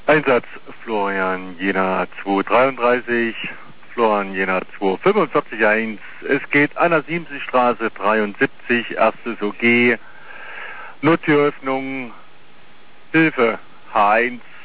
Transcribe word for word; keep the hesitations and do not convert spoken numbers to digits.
Einsatz Florian Jena zwei dreiunddreißig, Florian Jena zwei fünfundvierzig eins. Es geht an der Siemensstraße dreiundsiebzig, erstes O G. Nottüröffnung, Hilfe H eins.